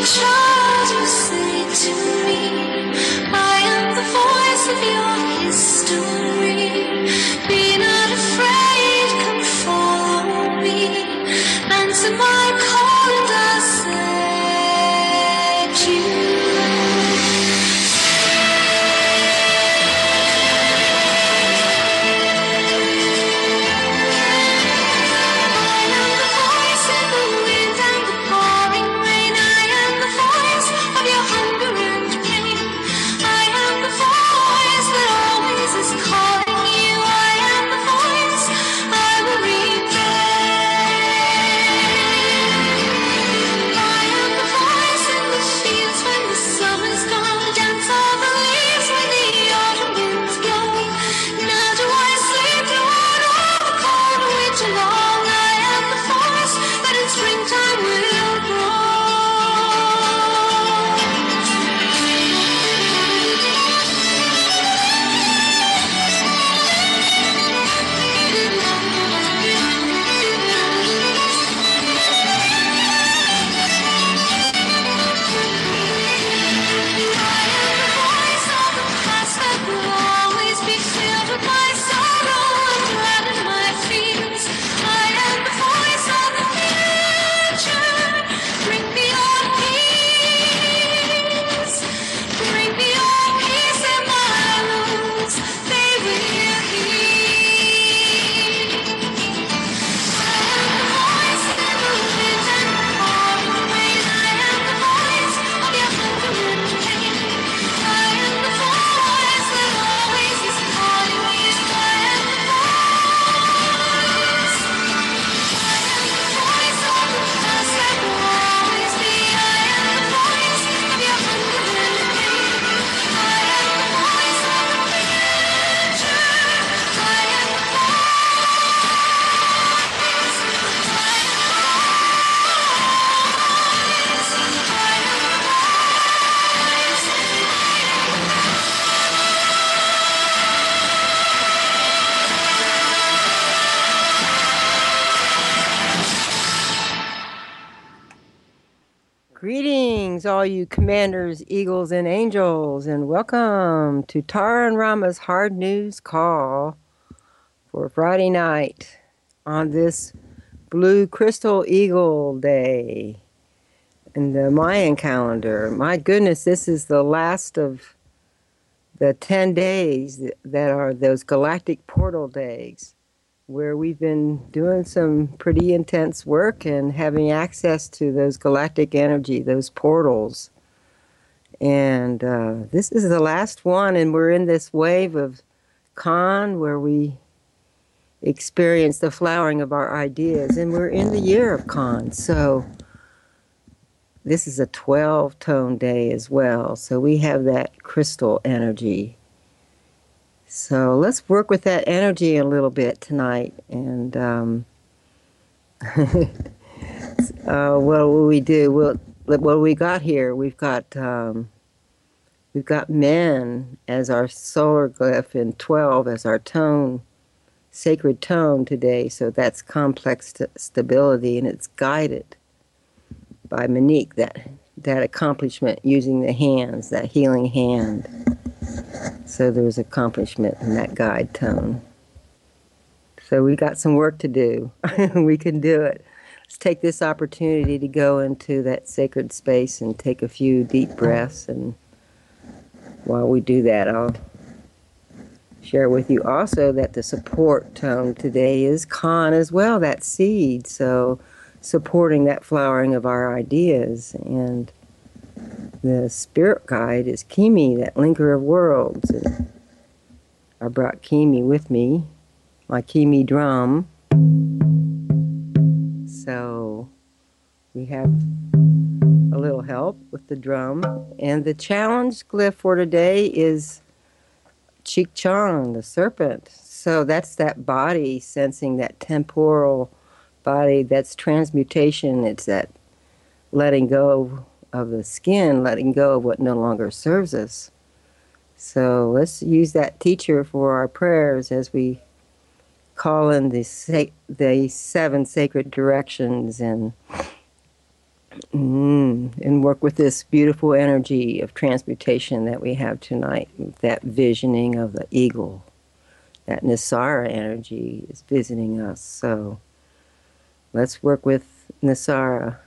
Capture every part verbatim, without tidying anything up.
child, you say to me, I am the voice of your history. Be not afraid, come follow me. Answer my call and I'll set you. Greetings, all you commanders, eagles, and angels, and welcome to Tara and Rama's Hard News Call for Friday night on this Blue Crystal Eagle Day in the Mayan calendar. My goodness, this is the last of the ten days that are those galactic portal days, where we've been doing some pretty intense work and having access to those galactic energy, those portals. And uh, this is the last one, and we're in this wave of Khan where we experience the flowering of our ideas, and we're in the year of Khan. So this is a twelve-tone day as well, so we have that crystal energy. So let's work with that energy a little bit tonight. And um, uh, what will we do? We'll, what we got here? We've got um, we've got men as our solar glyph and twelve as our tone, sacred tone today. So that's complex st- stability, and it's guided by Monique. That that accomplishment using the hands, that healing hand. So there's accomplishment in that guide tone. So we got some work to do. We can do it. Let's take this opportunity to go into that sacred space and take a few deep breaths. And while we do that, I'll share with you also that the support tone today is Khan as well, that seed. So supporting that flowering of our ideas. And the spirit guide is Kimi, that linker of worlds. And I brought Kimi with me, my Kimi drum. So we have a little help with the drum. And the challenge glyph for today is Chik Chang, the serpent. So that's that body sensing, that temporal body, that's transmutation. It's that letting go of the skin, letting go of what no longer serves us. So let's use that teacher for our prayers as we call in the sa- the seven sacred directions and Mm, and work with this beautiful energy of transmutation that we have tonight, that visioning of the eagle. That Nisara energy is visiting us. So let's work with Nisara.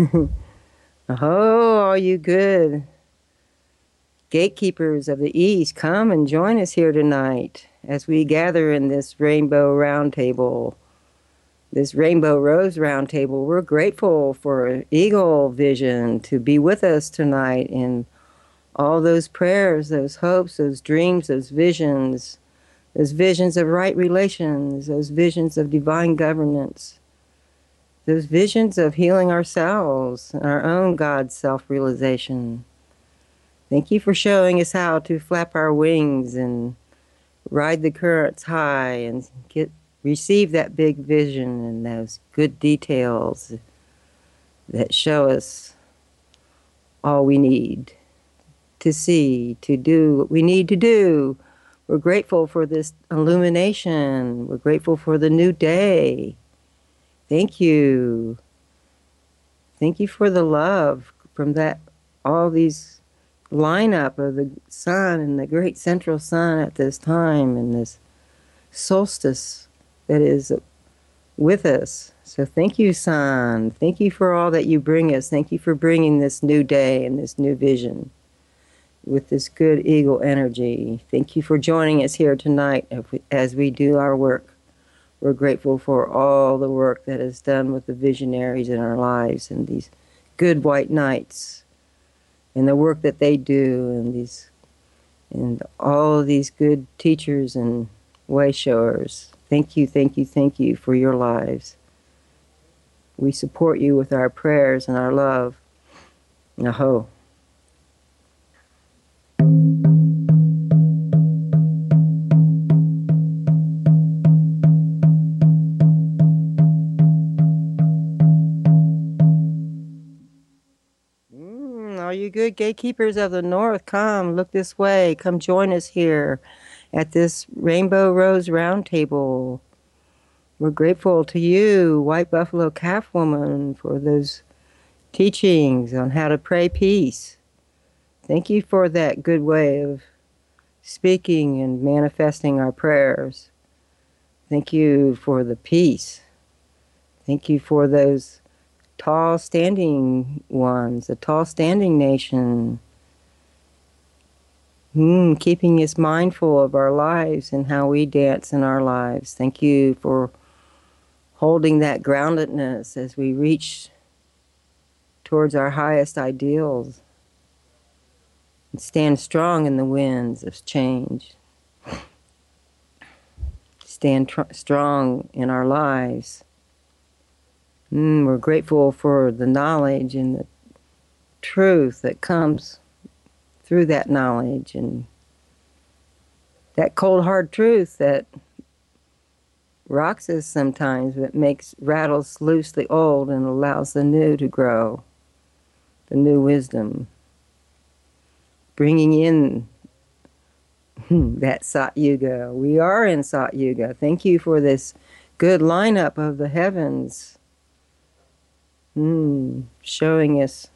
Oh, all you good gatekeepers of the East, come and join us here tonight as we gather in this rainbow round table, this rainbow rose round table. We're grateful for Eagle Vision to be with us tonight in all those prayers, those hopes, those dreams, those visions, those visions of right relations, those visions of divine governance, those visions of healing ourselves, our own God self-realization. Thank you for showing us how to flap our wings and ride the currents high and get receive that big vision and those good details that show us all we need to see, to do what we need to do. We're grateful for this illumination. We're grateful for the new day. Thank you. Thank you for the love from that, all these lineup of the sun and the great central sun at this time and this solstice that is with us. So thank you, sun. Thank you for all that you bring us. Thank you for bringing this new day and this new vision with this good eagle energy. Thank you for joining us here tonight as we do our work. We're grateful for all the work that is done with the visionaries in our lives and these good white knights and the work that they do and these and all of these good teachers and way showers. Thank you, thank you, thank you for your lives. We support you with our prayers and our love. Naho. All you good gatekeepers of the North, come, look this way. Come join us here at this Rainbow Rose Roundtable. We're grateful to you, White Buffalo Calf Woman, for those teachings on how to pray peace. Thank you for that good way of speaking and manifesting our prayers. Thank you for the peace. Thank you for those tall standing ones, the tall standing nation, mm, keeping us mindful of our lives and how we dance in our lives. Thank you for holding that groundedness as we reach towards our highest ideals and stand strong in the winds of change. Stand tr- strong in our lives. Mm, we're grateful for the knowledge and the truth that comes through that knowledge and that cold hard truth that rocks us sometimes, but makes rattles loose the old and allows the new to grow, the new wisdom, bringing in that Sat Yuga. We are in Sat Yuga. Thank you for this good lineup of the heavens. Mm, showing us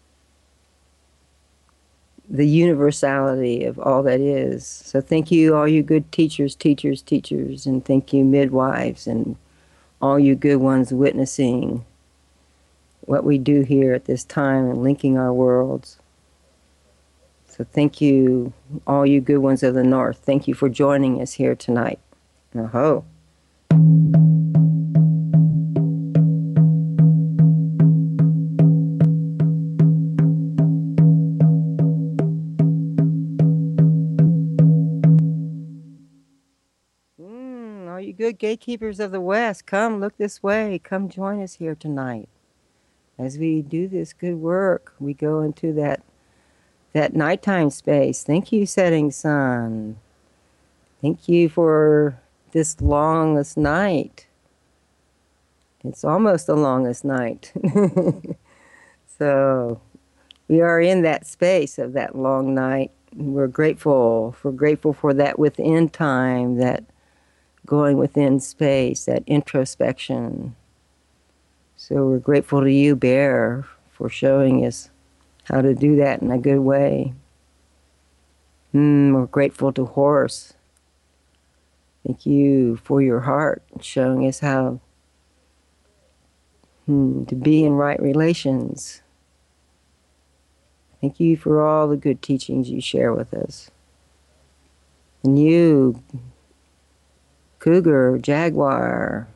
the universality of all that is. So thank you, all you good teachers, teachers, teachers, and thank you, midwives, and all you good ones witnessing what we do here at this time and linking our worlds. So thank you, all you good ones of the North. Thank you for joining us here tonight. Aho. Good gatekeepers of the West, come look this way. Come join us here tonight. As we do this good work, we go into that that nighttime space. Thank you, setting sun. Thank you for this longest night. It's almost the longest night. So we are in that space of that long night. We're grateful. We're grateful for that within time, that going within space, that introspection. So we're grateful to you, Bear, for showing us how to do that in a good way. Mm, we're grateful to Horse. Thank you for your heart, showing us how mm, to be in right relations. Thank you for all the good teachings you share with us. And you, Cougar, Jaguar,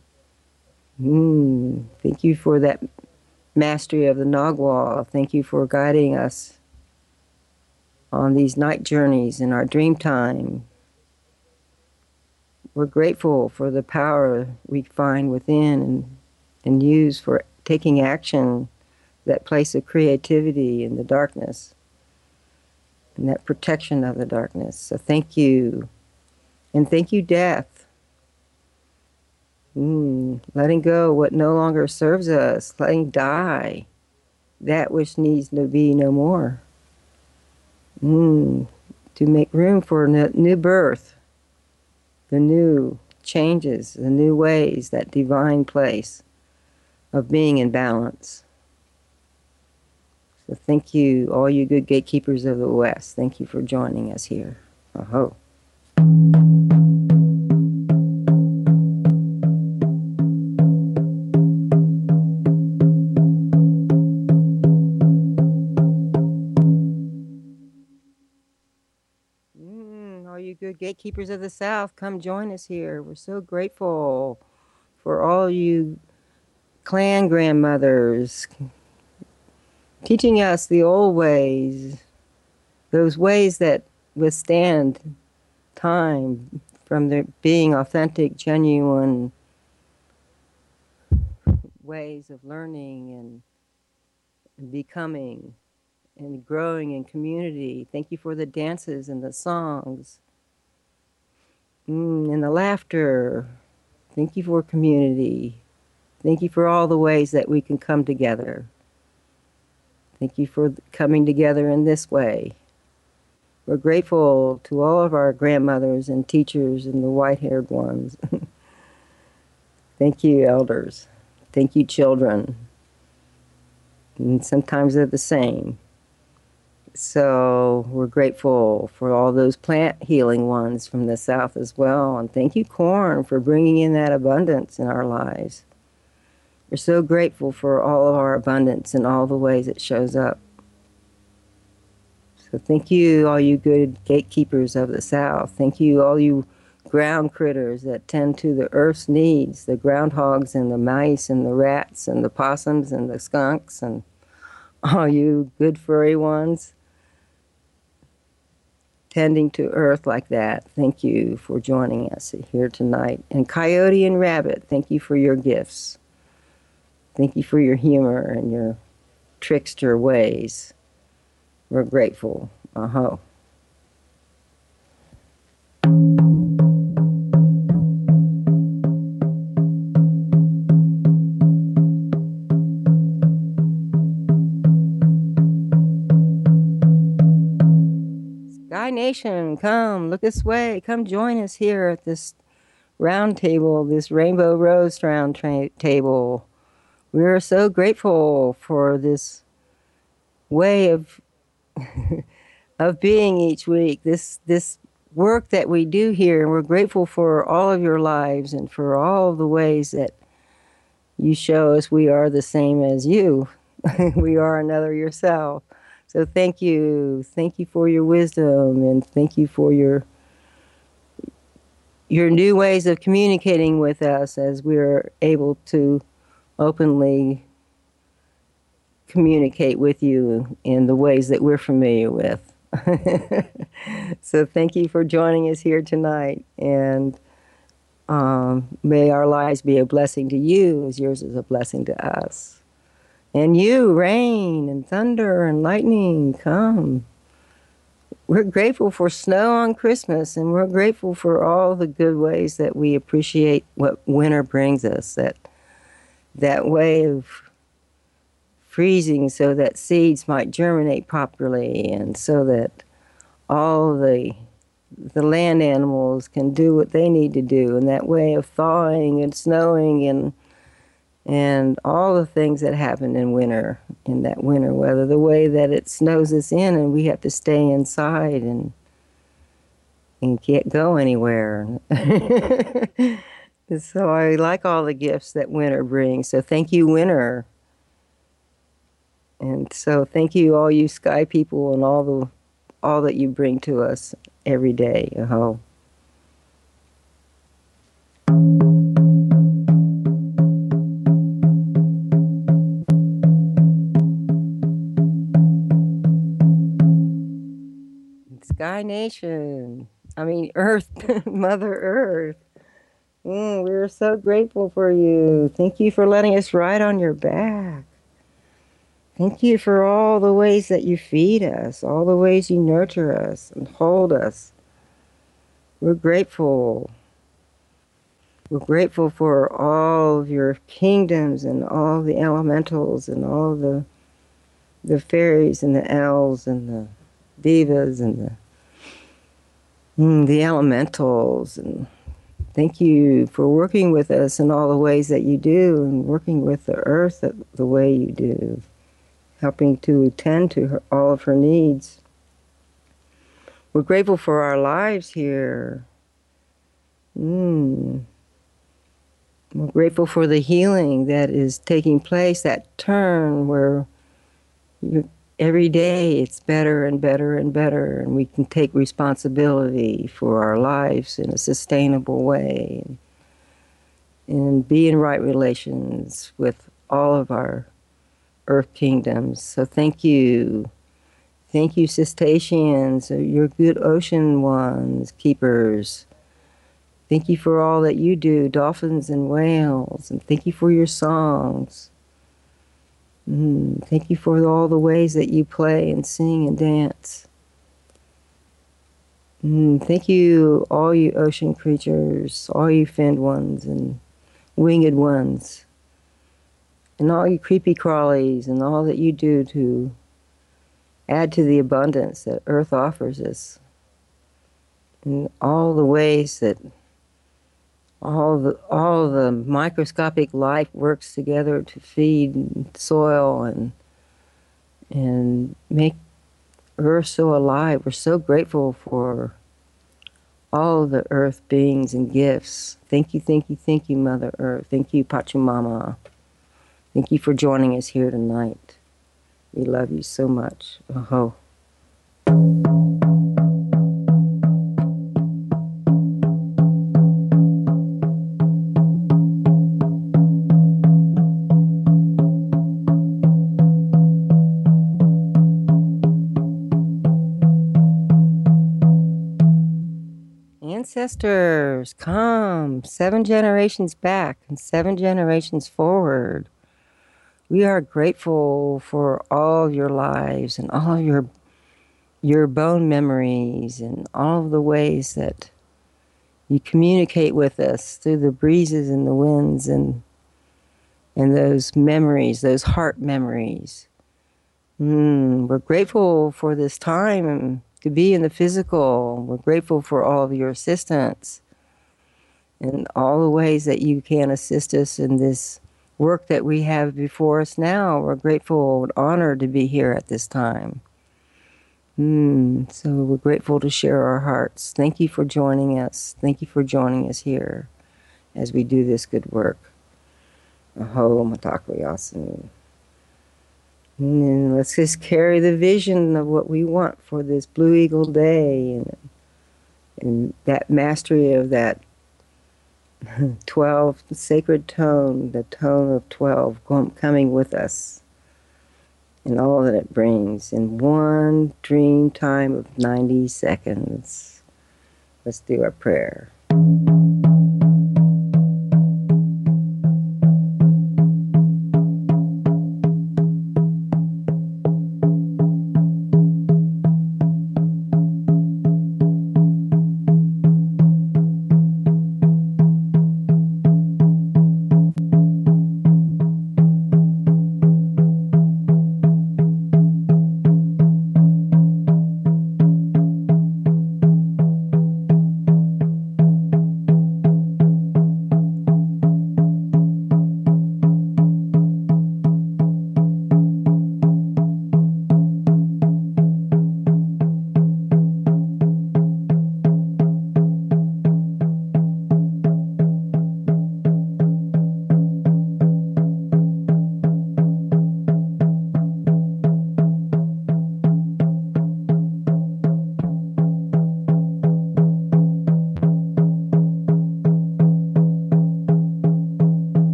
mm, thank you for that mastery of the Nagwal. Thank you for guiding us on these night journeys in our dream time. We're grateful for the power we find within and, and use for taking action, that place of creativity in the darkness and that protection of the darkness. So thank you. And thank you, Death. Mm, letting go what no longer serves us, letting die that which needs to be no more. Mm, to make room for a new birth, the new changes, the new ways, that divine place of being in balance. So thank you, all you good gatekeepers of the West. Thank you for joining us here. Aho. Mm, all you good gatekeepers of the South, come join us here. We're so grateful for all you clan grandmothers teaching us the old ways, those ways that withstand time, from their being authentic, genuine ways of learning and, and becoming and growing in community. Thank you for the dances and the songs mm, and the laughter. Thank you for community. Thank you for all the ways that we can come together. Thank you for coming together in this way. We're grateful to all of our grandmothers and teachers and the white-haired ones. Thank you, elders. Thank you, children. And sometimes they're the same. So we're grateful for all those plant healing ones from the South as well. And thank you, corn, for bringing in that abundance in our lives. We're so grateful for all of our abundance and all the ways it shows up. So thank you, all you good gatekeepers of the South. Thank you, all you ground critters that tend to the earth's needs, the groundhogs and the mice and the rats and the possums and the skunks and all you good furry ones tending to earth like that. Thank you for joining us here tonight. And Coyote and Rabbit, thank you for your gifts. Thank you for your humor and your trickster ways. We're grateful. Aho. Sky Nation, come, look this way. Come join us here at this round table, this Rainbow Rose round tra- table. We are so grateful for this way of of being each week, this this work that we do here, and we're grateful for all of your lives and for all the ways that you show us we are the same as you. We are another yourself. So thank you. Thank you for your wisdom, and thank you for your your new ways of communicating with us as we're able to openly communicate with you in the ways that we're familiar with. So thank you for joining us here tonight, and um, may our lives be a blessing to you as yours is a blessing to us. And you, rain and thunder and lightning, come. We're grateful for snow on Christmas, and we're grateful for all the good ways that we appreciate what winter brings us, that that way of freezing so that seeds might germinate properly, and so that all the the land animals can do what they need to do, and that way of thawing and snowing and and all the things that happen in winter, in that winter weather, the way that it snows us in and we have to stay inside and and can't go anywhere. So I like all the gifts that winter brings. So thank you, winter. And so thank you, all you sky people, and all the all that you bring to us every day. Aho. Sky Nation. I mean, Earth, Mother Earth. Mm, we're so grateful for you. Thank you for letting us ride on your back. Thank you for all the ways that you feed us, all the ways you nurture us and hold us. We're grateful. We're grateful for all of your kingdoms and all the elementals and all the the fairies and the elves and the divas and the mm, the elementals. And thank you for working with us in all the ways that you do, and working with the earth the way you do, helping to tend to her, all of her needs. We're grateful for our lives here. Mm. We're grateful for the healing that is taking place, that turn where you, every day it's better and better and better, and we can take responsibility for our lives in a sustainable way, and, and be in right relations with all of our earth kingdoms. So thank you. Thank you, cetaceans, you're good ocean ones, keepers. Thank you for all that you do, dolphins and whales, and thank you for your songs. Mm, thank you for all the ways that you play and sing and dance. Mm, thank you, all you ocean creatures, all you finned ones and winged ones, and all you creepy crawlies, and all that you do to add to the abundance that Earth offers us, and all the ways that all the all the microscopic life works together to feed soil and and make Earth so alive. We're so grateful for all of the Earth beings and gifts. Thank you, thank you, thank you, Mother Earth. Thank you, Pachamama. Thank you for joining us here tonight. We love you so much. Aho. Ancestors, come, seven generations back and seven generations forward. We are grateful for all of your lives and all of your your bone memories and all of the ways that you communicate with us through the breezes and the winds and and those memories, those heart memories. Mm, we're grateful for this time to be in the physical. We're grateful for all of your assistance and all the ways that you can assist us in this work that we have before us now. We're grateful and honored to be here at this time. Mm, so we're grateful to share our hearts. Thank you for joining us. Thank you for joining us here as we do this good work. Aho Mitakuye Oyasin. And let's just carry the vision of what we want for this Blue Eagle Day, and, and that mastery of that twelve sacred tone, the tone of twelve coming with us, and all that it brings in one dream time of ninety seconds. Let's do our prayer.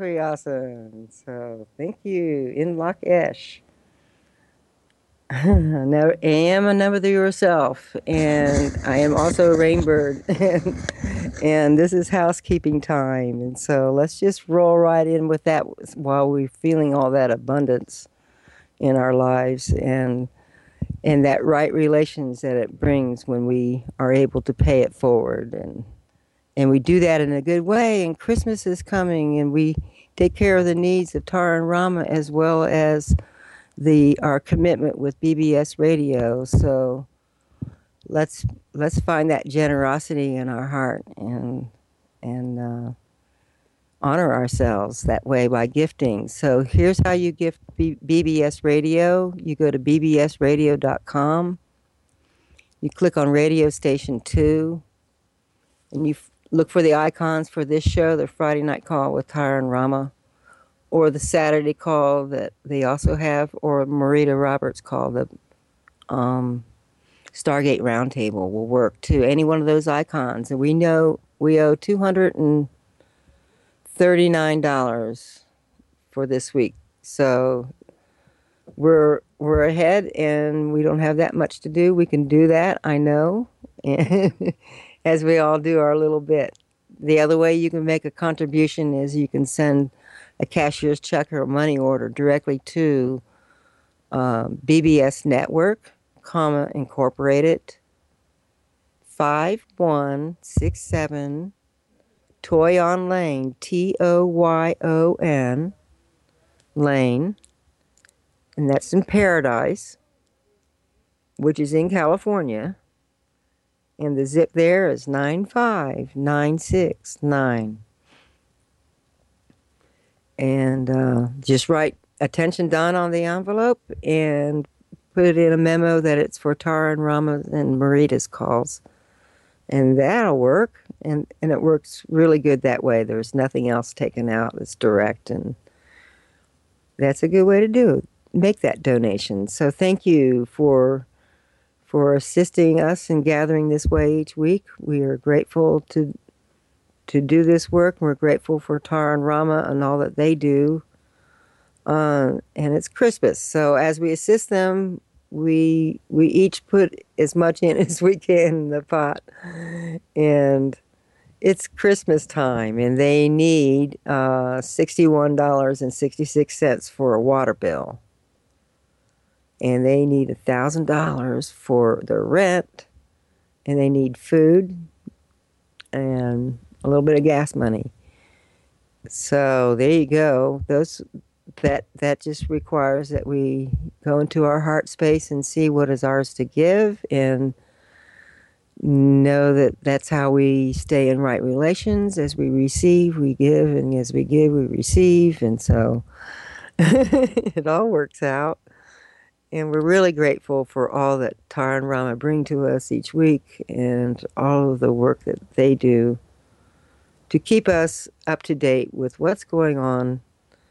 Takuyasan. So thank you. In Lakesh. Now, I am a number to yourself, and I am also a rainbird, and, and this is housekeeping time. And so let's just roll right in with that while we're feeling all that abundance in our lives and and that right relations that it brings when we are able to pay it forward. And and we do that in a good way. And Christmas is coming, and we take care of the needs of Tara and Rama as well as the our commitment with B B S Radio. So let's let's find that generosity in our heart and and uh, honor ourselves that way by gifting. So here's how you gift B- BBS Radio. You go to b b s radio dot com. You click on Radio Station two, and you f- look for the icons for this show, the Friday Night Call with Tara and Rama, or the Saturday call that they also have, or Marita Roberts call, the um, Stargate Roundtable will work too. Any one of those icons. And we know we owe two hundred thirty-nine dollars for this week. So we're we're ahead and we don't have that much to do. We can do that, I know, and as we all do our little bit. The other way you can make a contribution is you can send a cashier's check or a money order directly to um, B B S Network, comma, Incorporated, five one six seven Toyon Lane, T O Y O N, Lane, and that's in Paradise, which is in California, and the zip there is nine five nine six nine. And uh, just write attention Don on the envelope and put it in a memo that it's for Tara and Rama and Marita's calls. And that'll work. And, and it works really good that way. There's nothing else taken out. It's direct. And that's a good way to do it. Make that donation. So thank you for for assisting us in gathering this way each week. We are grateful to to do this work. We're grateful for Tara and Rama and all that they do. Uh, and it's Christmas. So as we assist them, we we each put as much in as we can in the pot. And it's Christmas time, and they need uh, sixty-one dollars and sixty-six cents for a water bill. And they need one thousand dollars for their rent, and they need food and a little bit of gas money. So there you go. Those that that just requires that we go into our heart space and see what is ours to give, and know that that's how we stay in right relations. As we receive, we give, and as we give, we receive. And so it all works out. And we're really grateful for all that Tara and Rama bring to us each week and all of the work that they do to keep us up to date with what's going on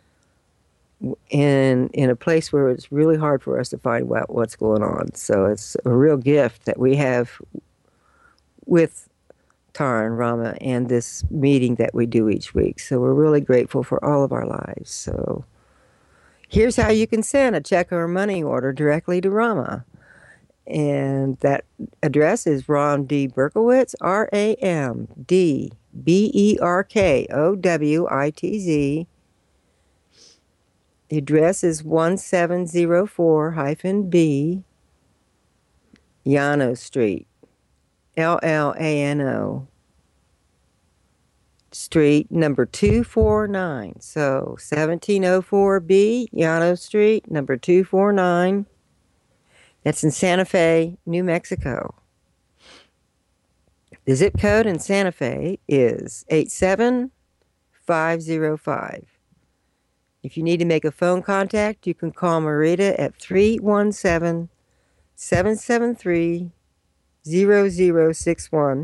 in in a place where it's really hard for us to find out what's going on. So it's a real gift that we have with Tara and Rama and this meeting that we do each week. So we're really grateful for all of our lives. So here's how you can send a check or a money order directly to Rama. And that address is Ram D. Berkowitz, R A M D B E R K O W I T Z. The address is one seven zero four B Llano Street, L L A N O Street, number two forty-nine. So seventeen oh four B, Llano Street, number two forty-nine. That's in Santa Fe, New Mexico. The zip code in Santa Fe is eight seven five zero five. If you need to make a phone contact, you can call Marita at three one seven, seven seven three, zero zero six one.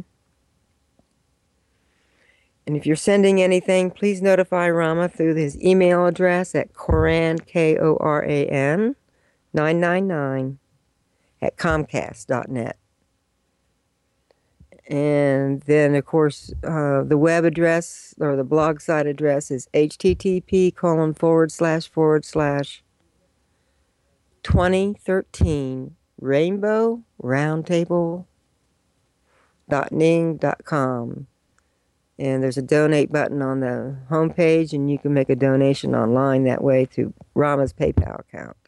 And if you're sending anything, please notify Rama through his email address at Koran, K O R A N, nine nine nine at comcast dot net. And then, of course, uh, the web address or the blog site address is http colon forward slash forward slash twenty thirteen rainbow roundtable dot ning dot com. And there's a donate button on the homepage, and you can make a donation online that way through Rama's PayPal account.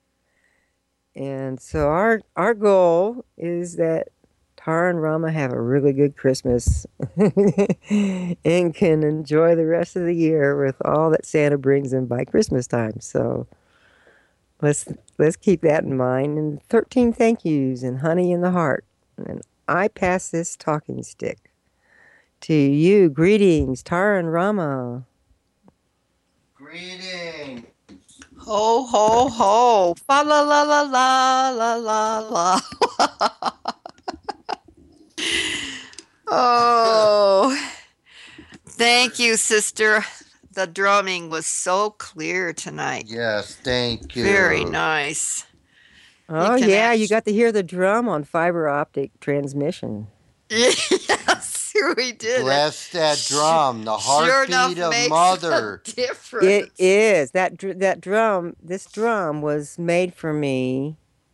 And so our our goal is that Tara and Rama have a really good Christmas and can enjoy the rest of the year with all that Santa brings them by Christmas time. So let's let's keep that in mind. And thirteen thank yous and honey in the heart. And I pass this talking stick to you. Greetings, Tara and Rama. Greetings. Ho, ho, ho. Fa la la la la la la la. Oh, thank you, sister. The drumming was so clear tonight. Yes, thank you. Very nice. Oh, can yeah, act- you got to hear the drum on fiber optic transmission. Yes, we did. Bless that Sure- drum, the Sure enough, heartbeat of makes mother. a difference. It is. That dr- that drum, this drum was made for me.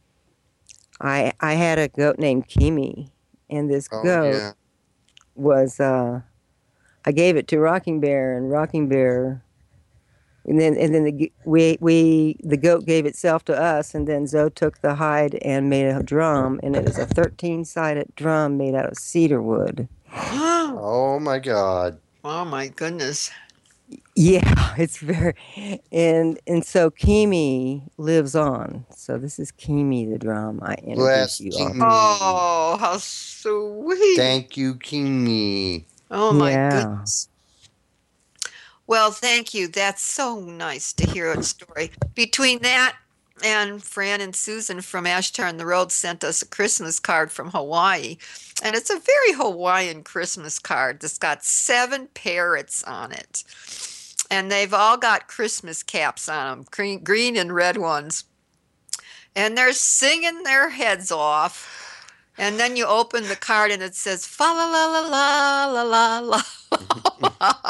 I I had a goat named Kimi, and this Oh, goat yeah. was uh I gave it to Rocking Bear, and Rocking Bear and then and then the g- we we the goat gave itself to us, and then Zoe took the hide and made a drum, and it is a thirteen-sided drum made out of cedar wood. Oh, my God. Oh, my goodness. Yeah, it's very and and so Kimi lives on. So this is Kimi the drum I Bless introduced you on. Kimi. Oh, how sweet. Thank you, Kimi. Oh, my Yeah. goodness. Well, thank you. That's so nice to hear a story. Between that and Fran and Susan from Ashtar on the Road sent us a Christmas card from Hawaii. And it's a very Hawaiian Christmas card that's got seven parrots on it. And they've all got Christmas caps on them, green, green and red ones. And they're singing their heads off. And then you open the card and it says, fa la la la la la la la.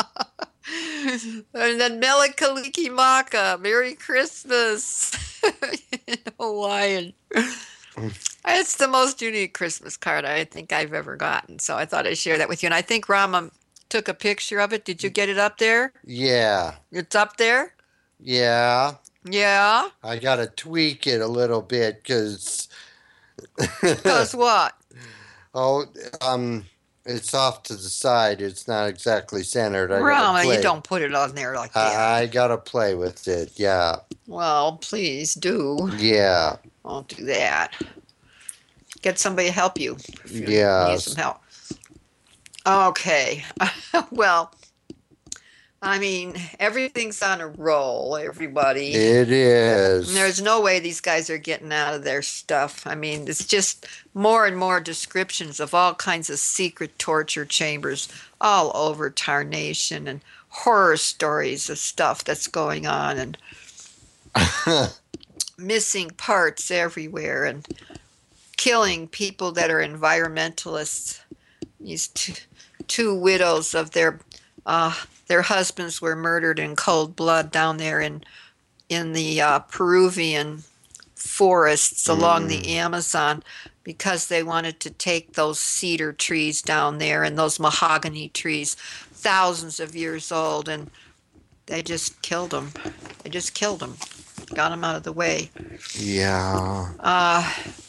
And then Melikaliki Maka, Merry Christmas in Hawaiian. It's the most unique Christmas card I think I've ever gotten. So I thought I'd share that with you. And I think Rama took a picture of it. Did you get it up there? Yeah. It's up there? Yeah. Yeah. I got to tweak it a little bit because, Because what? oh, um, it's off to the side. It's not exactly centered. I gotta Rama, play. you don't put it on there like that. I, I got to play with it. Yeah. Well, please do. Yeah. Don't do that. Get somebody to help you if you need Yes. some help. Okay. Well, I mean, everything's on a roll, everybody. It is. And there's no way these guys are getting out of their stuff. I mean, it's just more and more descriptions of all kinds of secret torture chambers all over Tarnation and horror stories of stuff that's going on and missing parts everywhere and killing people that are environmentalists. These two, two widows of their uh, their husbands were murdered in cold blood down there in in the uh, Peruvian forests along the Amazon because they wanted to take those cedar trees down there and those mahogany trees, thousands of years old, and they just killed them. They just killed them, got them out of the way. Yeah. Uh,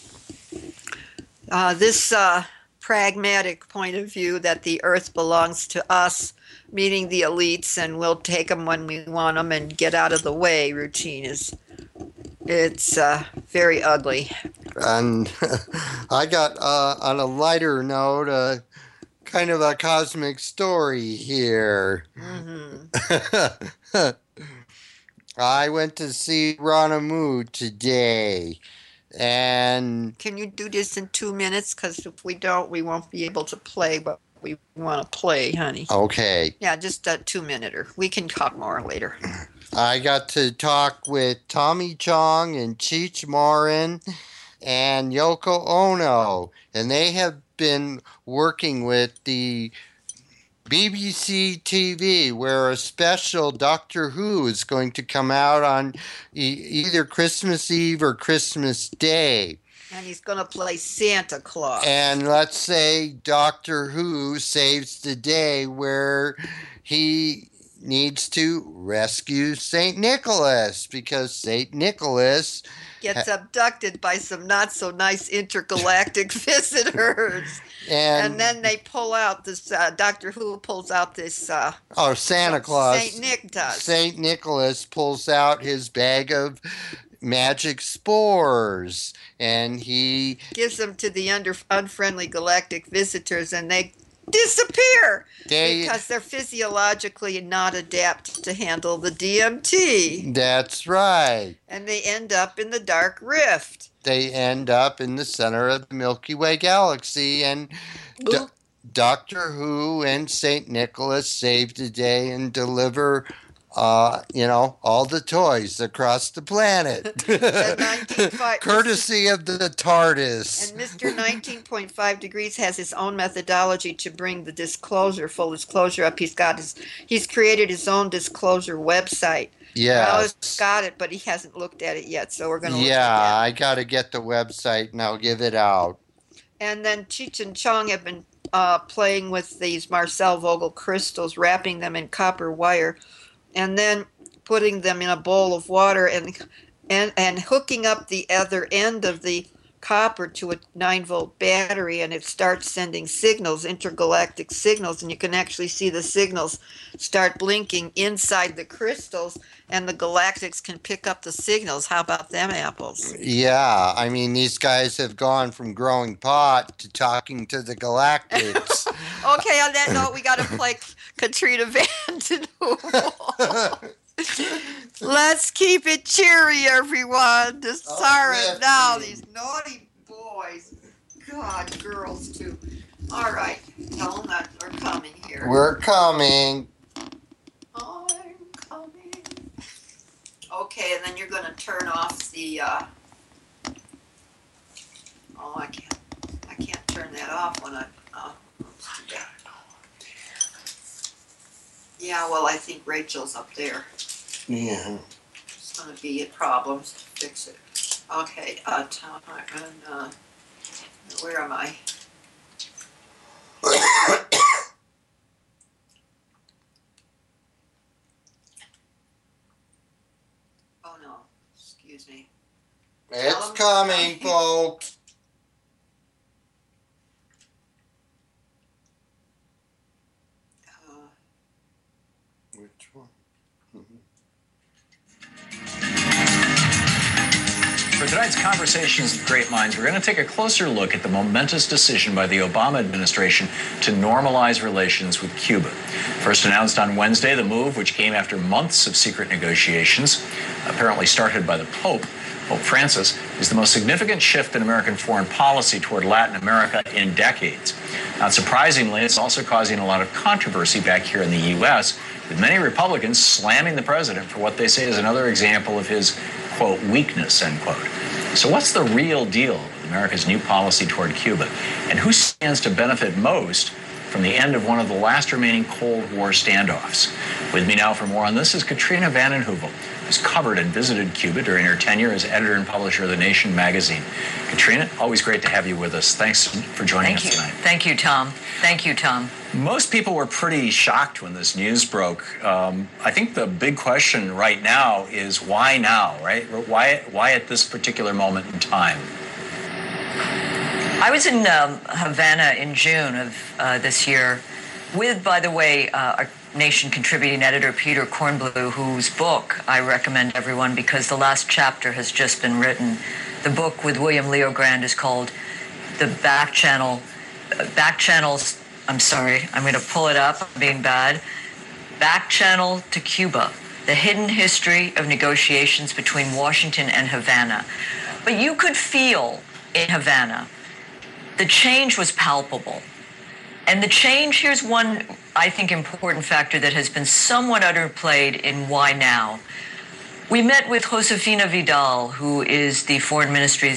uh, this uh, pragmatic point of view that the earth belongs to us, meaning the elites, and we'll take them when we want them and get out of the way routine is, it's uh, very ugly. And I got, uh, on a lighter note, uh, kind of a cosmic story here. Mm-hmm. I went to see Ranamu today, and Can you do this in two minutes? Because if we don't, we won't be able to play what we want to play, honey. okay, Yeah, just a two-minuter. We can talk more later. I got to talk with Tommy Chong and Cheech Marin and Yoko Ono, and they have been working with the B B C T V, where a special Doctor Who is going to come out on e- either Christmas Eve or Christmas Day. And he's going to play Santa Claus. And let's say Doctor Who saves the day where he needs to rescue Saint Nicholas, because Saint Nicholas gets abducted by some not so nice intergalactic visitors. And, and then they pull out this, uh, Doctor Who pulls out this. Uh, oh, Santa Claus. Saint Nick does. Saint Nicholas pulls out his bag of magic spores, and he gives them to the under, unfriendly galactic visitors, and they disappear they, because they're physiologically not adapted to handle the D M T. That's right. And they end up in the dark rift. They end up in the center of the Milky Way galaxy, and D- Doctor Who and Saint Nicholas save the day and deliver Uh, you know, all the toys across the planet. Courtesy of the TARDIS. And Mister nineteen point five Degrees has his own methodology to bring the disclosure, full disclosure up. He's got his, he's created his own disclosure website. Yeah. Alice got it, but he hasn't looked at it yet, so we're going to look yeah, at that. I got to get the website and I'll give it out. And then Cheech and Chong have been uh, playing with these Marcel Vogel crystals, wrapping them in copper wire, and then putting them in a bowl of water and and and hooking up the other end of the copper to a nine volt battery, and it starts sending signals, intergalactic signals, and you can actually see the signals start blinking inside the crystals, and the galactics can pick up the signals. How about them apples? Yeah, I mean, these guys have gone from growing pot to talking to the galactics. Okay, on that note, we got to play Katrina Vanden Heuvel. Let's keep it cheery, everyone. The siren now, these naughty boys. God, girls too. All right, tell them that we're coming here. We're coming. I'm coming. Okay, and then you're going to turn off the. Uh... Oh, I can't. I can't turn that off when I. Uh... Yeah, well, I think Rachel's up there. Yeah. It's going to be a problem to fix it. Okay, uh, Tom, and, uh, where am I? Oh, no. Excuse me. It's coming, folks. Uh, Which one? For tonight's Conversations with Great Minds, we're going to take a closer look at the momentous decision by the Obama administration to normalize relations with Cuba. First announced on Wednesday, the move, which came after months of secret negotiations, apparently started by the Pope, Pope Francis, is the most significant shift in American foreign policy toward Latin America in decades. Not surprisingly, it's also causing a lot of controversy back here in the U S, with many Republicans slamming the president for what they say is another example of his, quote, weakness, end quote. So what's the real deal with America's new policy toward Cuba? And who stands to benefit most from the end of one of the last remaining Cold War standoffs? With me now for more on this is Katrina Vanden Heuvel, who's covered and visited Cuba during her tenure as editor and publisher of The Nation magazine. Katrina, always great to have you with us. Thanks for joining Thank us you. tonight. Thank you, Tom. Thank you, Tom. Most people were pretty shocked when this news broke. Um, I think the big question right now is why now, right? Why, why at this particular moment in time? I was in um, Havana in June of uh, this year with, by the way, uh, our Nation contributing editor Peter Kornblue, whose book I recommend everyone because the last chapter has just been written. The book with William Leo Grand is called The Back Channel, uh, Back Channels, I'm sorry, I'm going to pull it up, I'm being bad. Back Channel to Cuba, the hidden history of negotiations between Washington and Havana. But you could feel in Havana, the change was palpable. And the change, here's one, I think, important factor that has been somewhat underplayed in why now. We met with Josefina Vidal, who is the Foreign Ministry's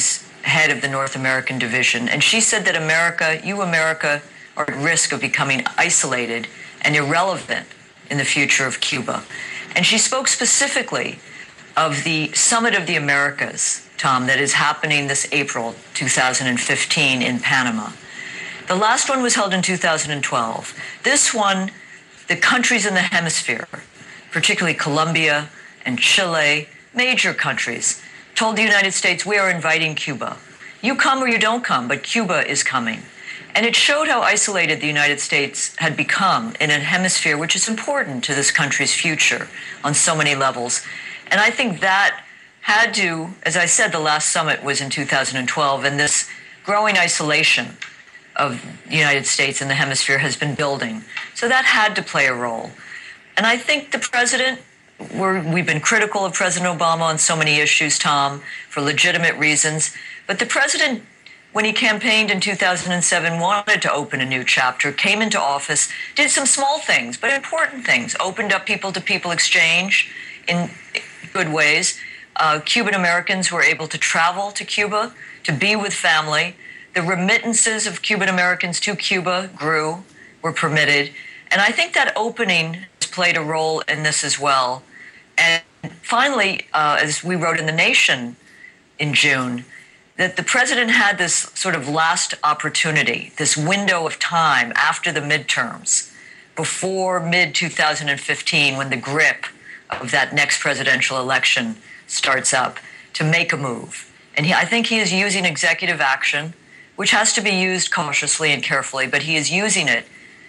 head of the North American division. And she said that America, you America, are at risk of becoming isolated and irrelevant in the future of Cuba. And she spoke specifically of the Summit of the Americas, Tom, that is happening this April two thousand fifteen in Panama. The last one was held in two thousand twelve. This one, the countries in the hemisphere, particularly Colombia and Chile, major countries, told the United States, we are inviting Cuba. You come or you don't come, but Cuba is coming. And it showed how isolated the United States had become in a hemisphere which is important to this country's future on so many levels. And I think that had to, as I said, the last summit was in two thousand twelve, and this growing isolation of the United States in the hemisphere has been building. So that had to play a role. And I think the president, we're, we've been critical of President Obama on so many issues, Tom, for legitimate reasons. But the president, when he campaigned in two thousand seven, wanted to open a new chapter, came into office, did some small things, but important things, opened up people-to-people exchange in good ways. Uh, Cuban Americans were able to travel to Cuba, to be with family. The remittances of Cuban Americans to Cuba grew, were permitted. And I think that opening has played a role in this as well. And finally, uh, as we wrote in The Nation in June, that the president had this sort of last opportunity, this window of time after the midterms, before mid twenty fifteen, when the grip of that next presidential election starts up, to make a move. And he, I think he is using executive action, which has to be used cautiously and carefully, but he is using it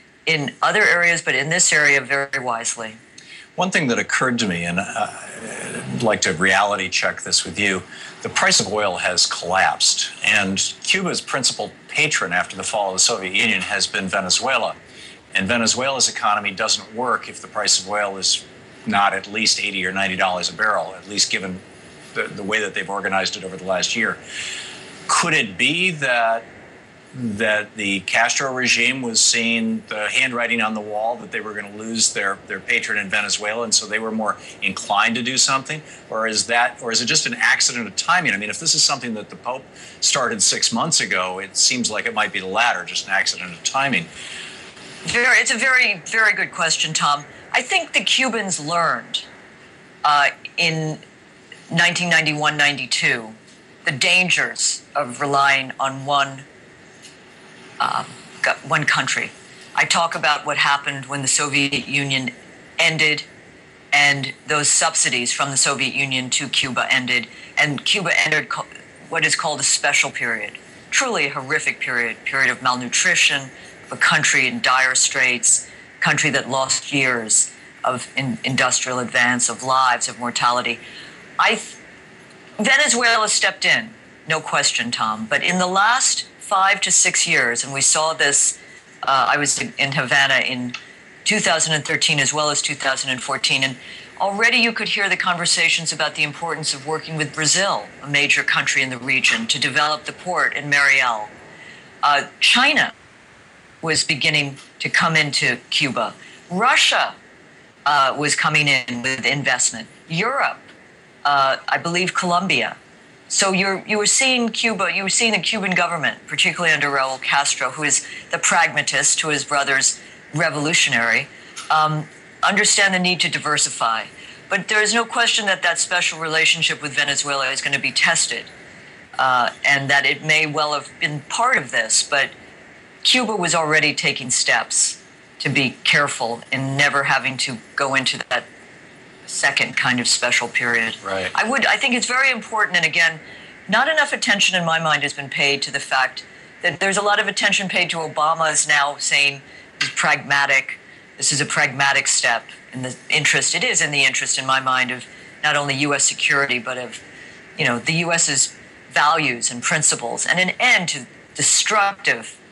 in other areas, but in this area very wisely. One thing that occurred to me, and uh, I'd like to reality check this with you, the price of oil has collapsed, and Cuba's principal patron after the fall of the Soviet Union has been Venezuela. And Venezuela's economy doesn't work if the price of oil is not at least eighty or ninety dollars a barrel, at least given the, the way that they've organized it over the last year. Could it be that that the Castro regime was seeing the handwriting on the wall that they were going to lose their, their patron in Venezuela, and so they were more inclined to do something? Or is that, or is it just an accident of timing? I mean, if this is something that the Pope started six months ago, it seems like it might be the latter, just an accident of timing. Very, it's a very, very good question, Tom. I think the Cubans learned uh, in nineteen ninety-one ninety-two the dangers of relying on one uh, one country. I talk about what happened when the Soviet Union ended and those subsidies from the Soviet Union to Cuba ended, and Cuba entered what is called a special period, truly a horrific period, period of malnutrition, of a country in dire straits, country that lost years of in, industrial advance, of lives, of mortality. I th- Venezuela stepped in, no question, Tom. But in the last five to six years, and we saw this, uh, I was in Havana in two thousand thirteen as well as two thousand fourteen, and already you could hear the conversations about the importance of working with Brazil, a major country in the region, to develop the port in Mariel. Uh, China was beginning to come into Cuba. Russia uh, was coming in with investment. Europe, uh, I believe Colombia. So you're you were seeing Cuba, you were seeing the Cuban government, particularly under Raul Castro, who is the pragmatist, who his brother's revolutionary, um, understand the need to diversify. But there is no question that that special relationship with Venezuela is going to be tested, uh, and that it may well have been part of this, but Cuba was already taking steps to be careful in never having to go into that second kind of special period. Right. I would. I think it's very important, and again, not enough attention in my mind has been paid to the fact that there's a lot of attention paid to Obama's now saying he's pragmatic. This is a pragmatic step in the interest. It is in the interest, in my mind, of not only U S security, but of, you know, the US's values and principles, and an end to destructive,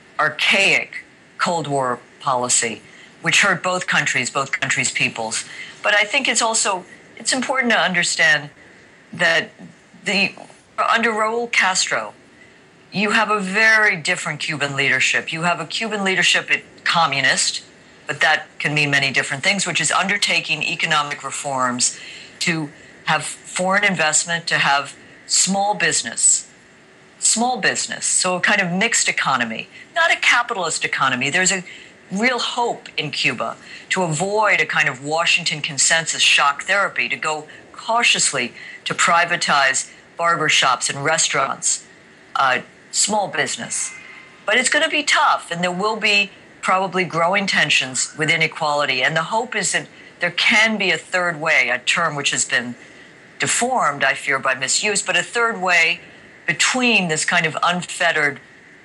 archaic Cold War policy, which hurt both countries, both countries' peoples. But I think it's also, it's important to understand that the under Raul Castro, you have a very different Cuban leadership. You have a Cuban leadership at communist, but that can mean many different things, which is undertaking economic reforms to have foreign investment, to have small business small business, so a kind of mixed economy, not a capitalist economy. There's a real hope in Cuba to avoid a kind of Washington consensus shock therapy, to go cautiously to privatize barbershops and restaurants, uh, small business. But it's going to be tough, and there will be probably growing tensions with inequality. And the hope is that there can be a third way, a term which has been deformed, I fear, by misuse, but a third way between this kind of unfettered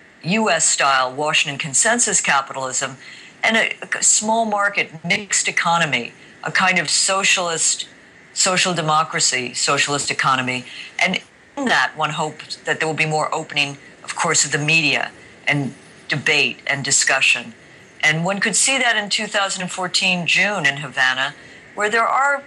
U S-style Washington consensus capitalism and a, a small market mixed economy, a kind of socialist, social democracy, socialist economy. And in that, one hopes that there will be more opening, of course, of the media and debate and discussion. And one could see that in two thousand fourteen, June in Havana, where there are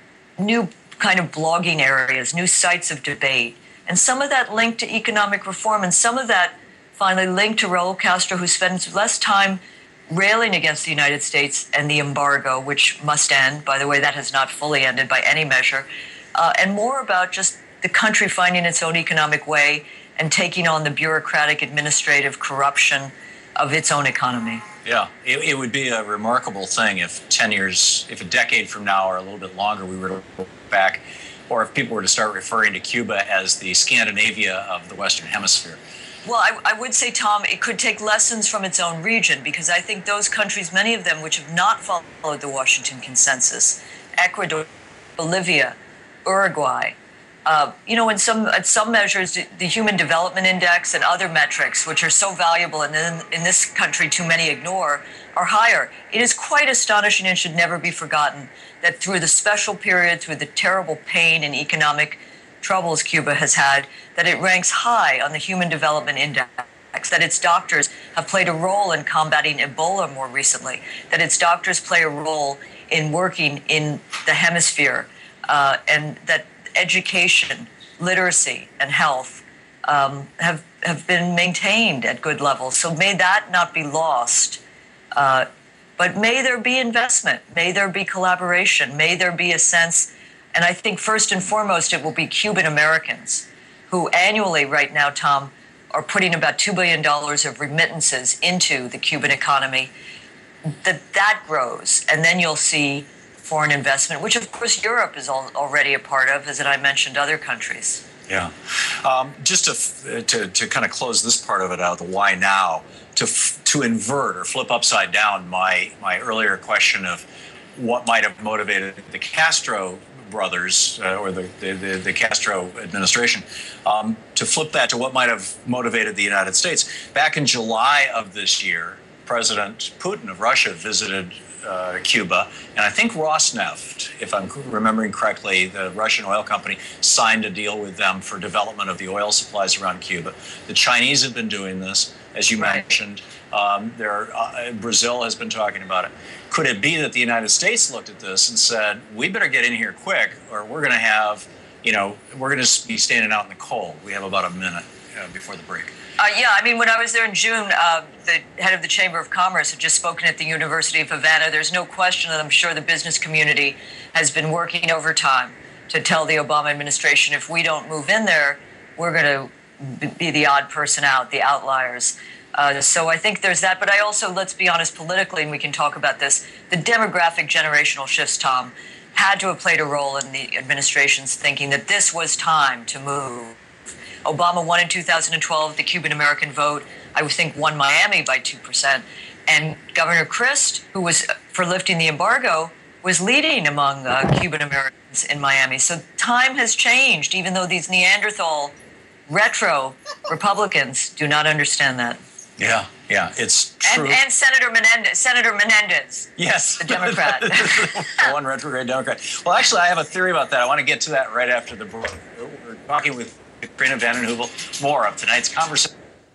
new kind of blogging areas, new sites of debate, and some of that linked to economic reform, and some of that finally linked to Raul Castro, who spends less time railing against the United States and the embargo, which must end. By the way, that has not fully ended by any measure, uh, and more about just the country finding its own economic way and taking on the bureaucratic, administrative corruption of its own economy. Yeah, it, it would be a remarkable thing if ten years, if a decade from now or a little bit longer, we were to look back, or if people were to start referring to Cuba as the Scandinavia of the Western Hemisphere. Well, I, I would say, Tom, it could take lessons from its own region, because I think those countries, many of them which have not followed the Washington consensus, Ecuador, Bolivia, Uruguay, Uh, you know, in some at some measures, the Human Development Index and other metrics, which are so valuable and in, in this country too many ignore, are higher. It is quite astonishing and should never be forgotten that through the special period, through the terrible pain and economic troubles Cuba has had, that it ranks high on the Human Development Index, that its doctors have played a role in combating Ebola more recently, that its doctors play a role in working in the hemisphere, uh, and that education, literacy, and health um, have have been maintained at good levels. So may that not be lost. Uh, but may there be investment. May there be collaboration. May there be a sense, and I think first and foremost it will be Cuban Americans who annually right now, Tom, are putting about two billion dollars of remittances into the Cuban economy, that that grows. And then you'll see foreign investment, which of course Europe is al- already a part of, as I mentioned, other countries. Yeah. Um, just to, to to kind of close this part of it out, the why now, to f- to invert or flip upside down my my earlier question of what might have motivated the Castro brothers uh, or the, the, the, the Castro administration, um, to flip that to what might have motivated the United States. Back in July of this year, President Putin of Russia visited Uh, Cuba, and I think Rosneft, if I'm remembering correctly, the Russian oil company, signed a deal with them for development of the oil supplies around Cuba. The Chinese have been doing this, as you Right. mentioned. Um, there, uh, Brazil has been talking about it. Could it be that the United States looked at this and said, we better get in here quick, or we're going to have, you know, we're going to be standing out in the cold? We have about a minute uh, before the break. Uh, yeah, I mean, when I was there in June, uh, the head of the Chamber of Commerce had just spoken at the University of Havana. There's no question that I'm sure the business community has been working overtime to tell the Obama administration, if we don't move in there, we're going to be the odd person out, the outliers. Uh, so I think there's that. But I also, let's be honest, politically, and we can talk about this, the demographic generational shifts, Tom, had to have played a role in the administration's thinking that this was time to move. Obama won in two thousand twelve, the Cuban-American vote, I would think, won Miami by two percent. And Governor Christ, who was for lifting the embargo, was leading among uh, Cuban-Americans in Miami. So time has changed, even though these Neanderthal retro Republicans do not understand that. Yeah, yeah, it's true. And, and Senator Menendez, Senator Menendez, yes, the Democrat. the one retrograde Democrat. Well, actually, I have a theory about that. I want to get to that right after the break. We're talking with Katrina vanden Heuvel. More of tonight's conversation.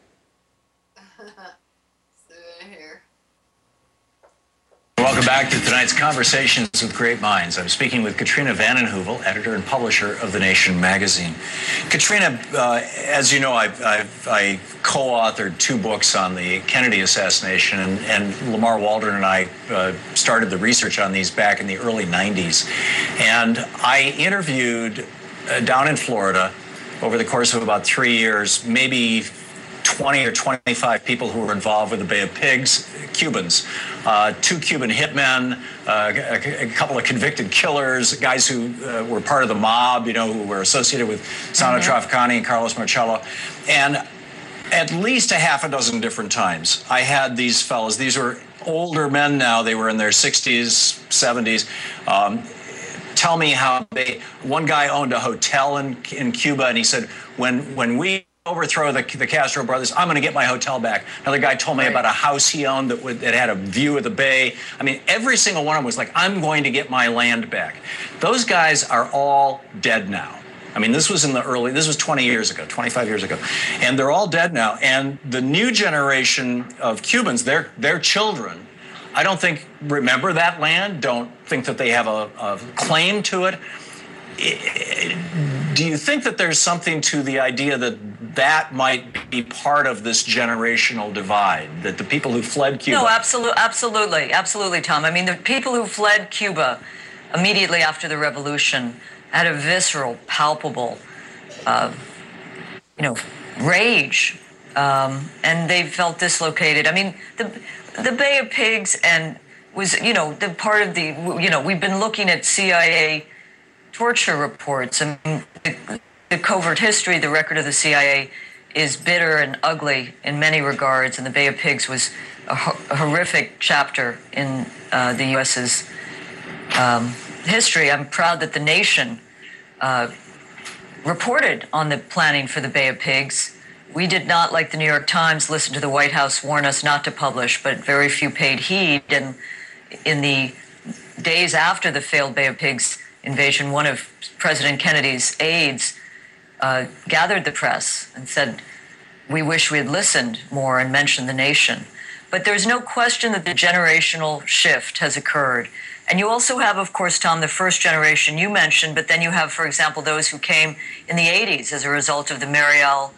Welcome back to tonight's Conversations with Great Minds. I'm speaking with Katrina vanden Heuvel, editor and publisher of The Nation magazine. Katrina, uh, as you know, I, I, I co-authored two books on the Kennedy assassination, and, and Lamar Waldron and I uh, started the research on these back in the early nineties. And I interviewed uh, down in Florida over the course of about three years, maybe twenty or twenty-five people who were involved with the Bay of Pigs, Cubans, uh, two Cuban hitmen, uh, a, a couple of convicted killers, guys who uh, were part of the mob, you know, who were associated with Sano mm-hmm. Trafficani and Carlos Marcello. And at least a half a dozen different times, I had these fellows, these were older men now, they were in their sixties, seventies, um, tell me how they, one guy owned a hotel in, in Cuba, and he said, when, when we overthrow the, the Castro brothers, I'm going to get my hotel back. Another guy told me right. about a house he owned that, would, that had a view of the bay. I mean, every single one of them was like, I'm going to get my land back. Those guys are all dead now. I mean, this was in the early, this was twenty years ago, twenty-five years ago. And they're all dead now. And the new generation of Cubans, their, their children, I don't think remember that land, don't think that they have a, a claim to it. Do you think that there's something to the idea that that might be part of this generational divide, that the people who fled Cuba? No, absolutely, absolutely, absolutely, Tom. I mean, the people who fled Cuba immediately after the revolution had a visceral, palpable, uh, you know, rage, um, and they felt dislocated. I mean, the the Bay of Pigs and was, you know, the part of the, you know, we've been looking at C I A torture reports, and the, the covert history, the record of the C I A is bitter and ugly in many regards, and the Bay of Pigs was a, ho- a horrific chapter in uh, the U S's um, history. I'm proud that The Nation uh, reported on the planning for the Bay of Pigs. We did not, like the New York Times, listen to the White House warn us not to publish, but very few paid heed. And in the days after the failed Bay of Pigs invasion, one of President Kennedy's aides uh, gathered the press and said, we wish we had listened more and mentioned The Nation. But there's no question that the generational shift has occurred. And you also have, of course, Tom, the first generation you mentioned, but then you have, for example, those who came in the eighties as a result of the Mariel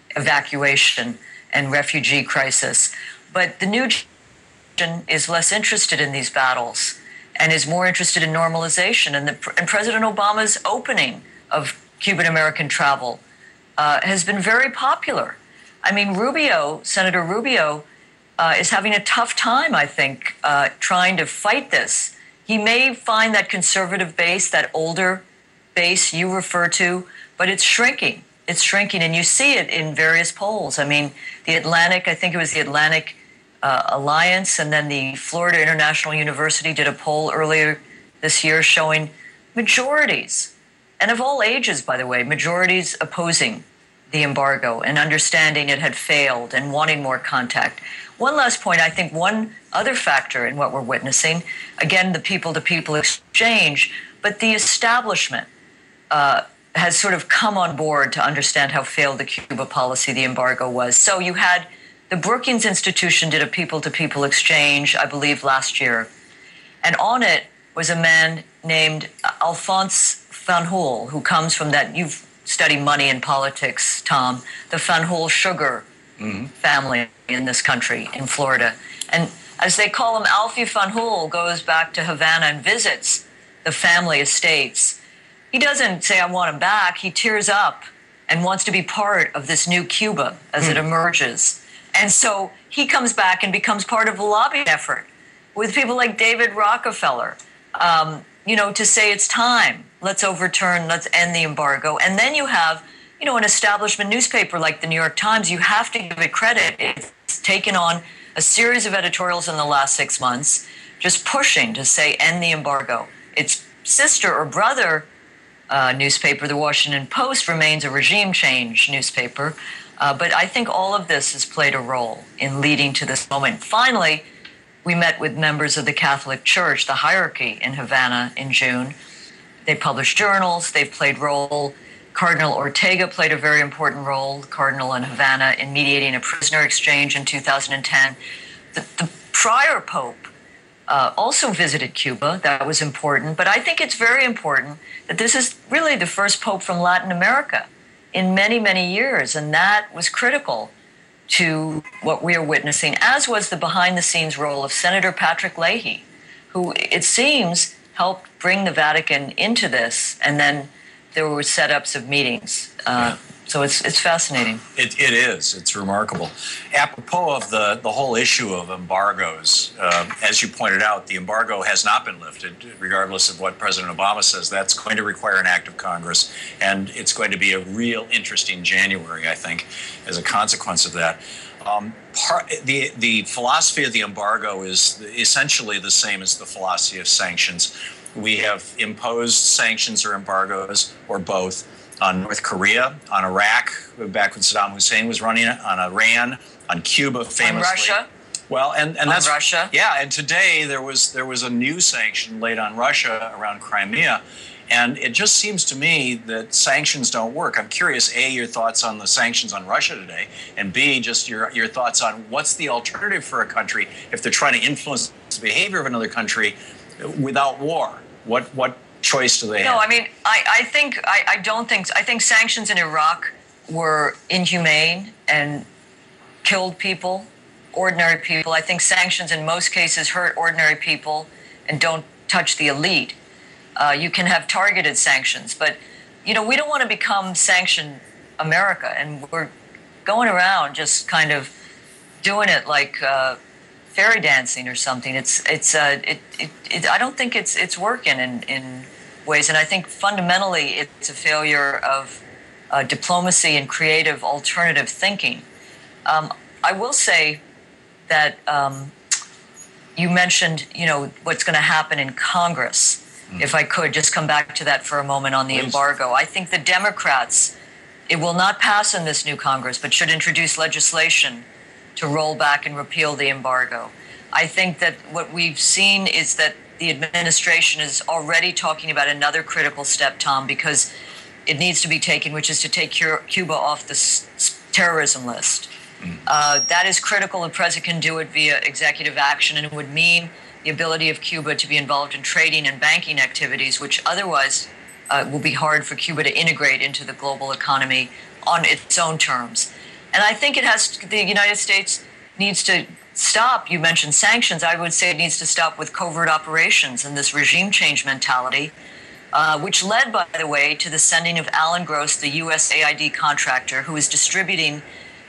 evacuation and refugee crisis. But the new generation is less interested in these battles and is more interested in normalization. And, the, and President Obama's opening of Cuban-American travel uh, has been very popular. I mean, Rubio, Senator Rubio, uh, is having a tough time, I think, uh, trying to fight this. He may find that conservative base, that older base you refer to, but it's shrinking. It's shrinking, and you see it in various polls. I mean, the Atlantic, I think it was the Atlantic Uh, Alliance, and then the Florida International University did a poll earlier this year showing majorities, and of all ages, by the way, majorities opposing the embargo and understanding it had failed and wanting more contact. One last point, I think one other factor in what we're witnessing, again, the people-to-people exchange, but the establishment uh, has sort of come on board to understand how failed the Cuba policy, the embargo was. So you had the Brookings Institution did a people-to-people exchange, I believe, last year. And on it was a man named Alphonse Fanjul, who comes from that, you've studied money and politics, Tom, the Fanjul sugar mm-hmm. family in this country, in Florida. And as they call him, Alfie Fanjul goes back to Havana and visits the family estates. He doesn't say, I want him back. He tears up and wants to be part of this new Cuba as mm. it emerges. And so he comes back and becomes part of a lobbying effort with people like David Rockefeller, um, you know, to say it's time. Let's overturn, let's end the embargo. And then you have, you know, an establishment newspaper like the New York Times. You have to give it credit. It's taken on a series of editorials in the last six months, just pushing to say end the embargo. Its sister or brother uh, newspaper, the Washington Post, remains a regime change newspaper. Uh, but I think all of this has played a role in leading to this moment. Finally, we met with members of the Catholic Church, the hierarchy in Havana in June. They published journals. They've played role. Cardinal Ortega played a very important role, Cardinal in Havana, in mediating a prisoner exchange in two thousand ten. The, the prior Pope uh, also visited Cuba. That was important. But I think it's very important that this is really the first Pope from Latin America in many, many years, and that was critical to what we are witnessing, as was the behind-the-scenes role of Senator Patrick Leahy, who, it seems, helped bring the Vatican into this and then there were setups of meetings. Uh, yeah. So it's it's fascinating. It, it is. It's remarkable. Apropos of the, the whole issue of embargoes, uh, as you pointed out, the embargo has not been lifted, regardless of what President Obama says. That's going to require an act of Congress, and it's going to be a real interesting January, I think, as a consequence of that. Um, part, the, the philosophy of the embargo is essentially the same as the philosophy of sanctions. We have imposed sanctions or embargoes, or both, on North Korea, on Iraq, back when Saddam Hussein was running it, on Iran, on Cuba, famously. On Russia. Well, and, and on that's Russia. Yeah, and today there was there was a new sanction laid on Russia around Crimea, and it just seems to me that sanctions don't work. I'm curious, A, your thoughts on the sanctions on Russia today, and B, just your your thoughts on what's the alternative for a country if they're trying to influence the behavior of another country without war. What what choice do they have? No, I mean, I, I think, I, I don't think, I think sanctions in Iraq were inhumane and killed people, ordinary people. I think sanctions in most cases hurt ordinary people and don't touch the elite. Uh, you can have targeted sanctions, but, you know, we don't want to become sanction America, and we're going around just kind of doing it like uh, fairy dancing or something. It's it's uh, it, it it I don't think it's it's working in in ways, and I think fundamentally it's a failure of uh, diplomacy and creative alternative thinking. Um, I will say that um, you mentioned, you know, what's going to happen in Congress. Mm. If I could just come back to that for a moment on the Please. embargo. I think the Democrats, it will not pass in this new Congress, but should introduce legislation to roll back and repeal the embargo. I think that what we've seen is that the administration is already talking about another critical step, Tom, because it needs to be taken, which is to take Cuba off the s- terrorism list. Mm. Uh, that is critical. The president can do it via executive action, and it would mean the ability of Cuba to be involved in trading and banking activities, which otherwise uh, will be hard for Cuba to integrate into the global economy on its own terms. And I think it has to, the United States needs to stop. You mentioned sanctions. I would say it needs to stop with covert operations and this regime change mentality, uh, which led, by the way, to the sending of Alan Gross, the U S A I D contractor, who is distributing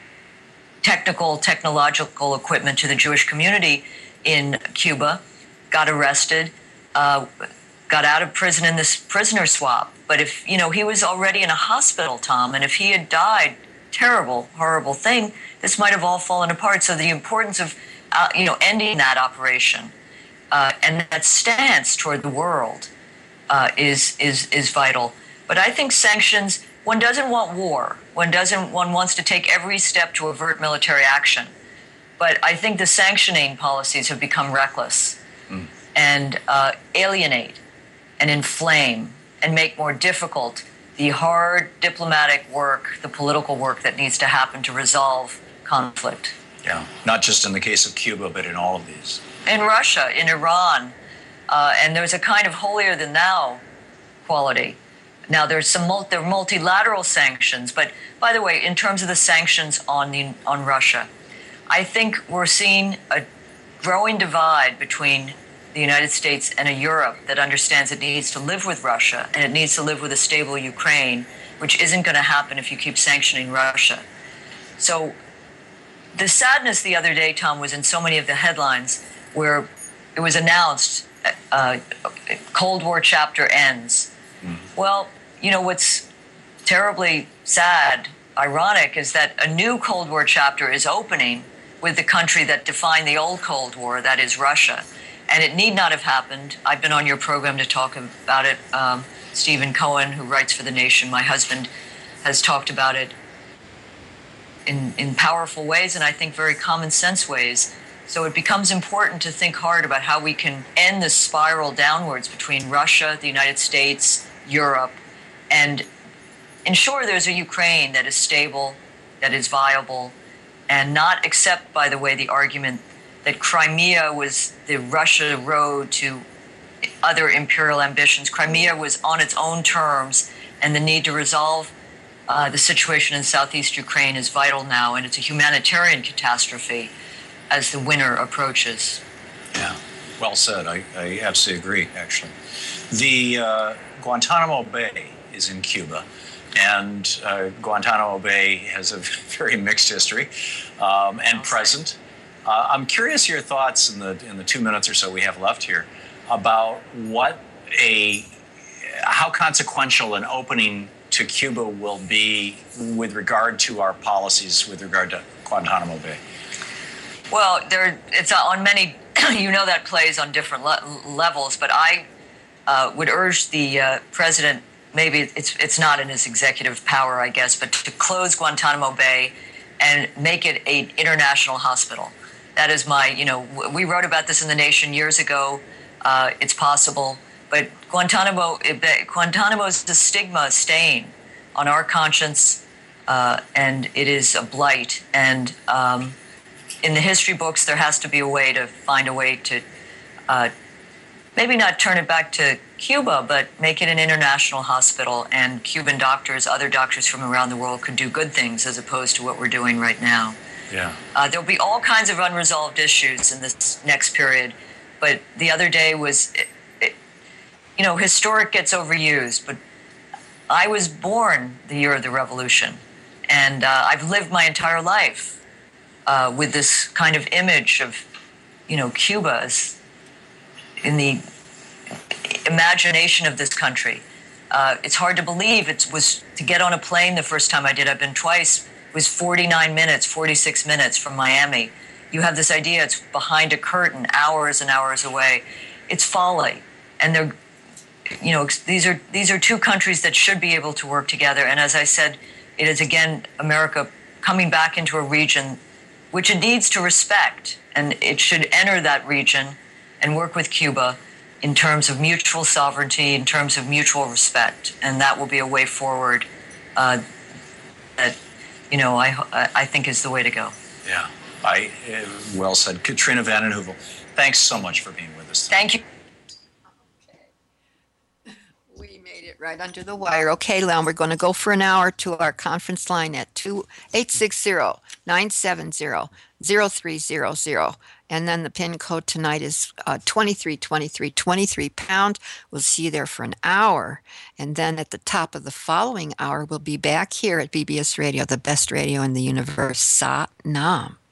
technical, technological equipment to the Jewish community in Cuba, got arrested, uh, got out of prison in this prisoner swap. But if, you know, he was already in a hospital, Tom, and if he had died, terrible, horrible thing, this might have all fallen apart. So the importance of, uh, you know, ending that operation uh, and that stance toward the world uh, is is is vital. But I think sanctions. One doesn't want war. One doesn't. One wants to take every step to avert military action. But I think the sanctioning policies have become reckless mm. and uh, alienate and inflame and make more difficult the hard diplomatic work, the political work that needs to happen to resolve conflict. Yeah, not just in the case of Cuba, but in all of these. In Russia, in Iran, uh, and there's a kind of holier-than-thou quality. Now, there's some multi- there are multilateral sanctions, but by the way, in terms of the sanctions on the, on Russia, I think we're seeing a growing divide between the United States and a Europe that understands it needs to live with Russia and it needs to live with a stable Ukraine, which isn't going to happen if you keep sanctioning Russia. So the sadness the other day, Tom, was in so many of the headlines where it was announced uh, Cold War chapter ends. Mm. Well, you know, what's terribly sad, ironic, is that a new Cold War chapter is opening with the country that defined the old Cold War, that is Russia. And it need not have happened. I've been on your program to talk about it. Um, Stephen Cohen, who writes for The Nation, my husband, has talked about it in, in powerful ways, and I think very common sense ways. So it becomes important to think hard about how we can end this spiral downwards between Russia, the United States, Europe, and ensure there's a Ukraine that is stable, that is viable, and not accept, by the way, the argument that Crimea was the Russia road to other imperial ambitions. Crimea was on its own terms, and the need to resolve uh, the situation in southeast Ukraine is vital now, and it's a humanitarian catastrophe as the winter approaches. Yeah, well said. I, I absolutely agree, actually. The uh, Guantanamo Bay is in Cuba. And uh, Guantanamo Bay has a very mixed history um, and present. Uh, I'm curious your thoughts in the in the two minutes or so we have left here about what a how consequential an opening to Cuba will be with regard to our policies with regard to Guantanamo Bay. Well, there it's on many. You know that plays on different le- levels, but I uh, would urge the uh, president. Maybe it's it's not in his executive power, I guess, but to close Guantanamo Bay and make it an international hospital. That is my, you know, we wrote about this in The Nation years ago. Uh, it's possible, but Guantanamo, Guantanamo is a stigma, a stain on our conscience, uh, and it is a blight. And um, in the history books, there has to be a way to find a way to uh, maybe not turn it back to Cuba, but make it an international hospital, and Cuban doctors, other doctors from around the world could do good things as opposed to what we're doing right now. Yeah. Uh, there'll be all kinds of unresolved issues in this next period, but the other day was, it, it, you know, historic gets overused, but I was born the year of the revolution, and uh, I've lived my entire life uh, with this kind of image of, you know, Cuba as in the imagination of this country. Uh, it's hard to believe it was to get on a plane the first time I did. I've been twice. It was forty-nine minutes, forty-six minutes from Miami. You have this idea it's behind a curtain, hours and hours away. It's folly, and they're, you know, these are these are two countries that should be able to work together. And as I said, it is again America coming back into a region which it needs to respect, and it should enter that region and work with Cuba in terms of mutual sovereignty, in terms of mutual respect, and that will be a way forward uh, that, you know, I I think is the way to go. Yeah, I uh, well said. Katrina vanden Heuvel, thanks so much for being with us today. Thank you. We made it right under the wire. Okay, Len, we're going to go for an hour to our conference line at two eight six zero, nine seven zero, zero three zero zero. And then the PIN code tonight is uh, twenty-three twenty-three twenty-three pound. We'll see you there for an hour. And then at the top of the following hour, we'll be back here at B B S Radio, the best radio in the universe. Sa Nam.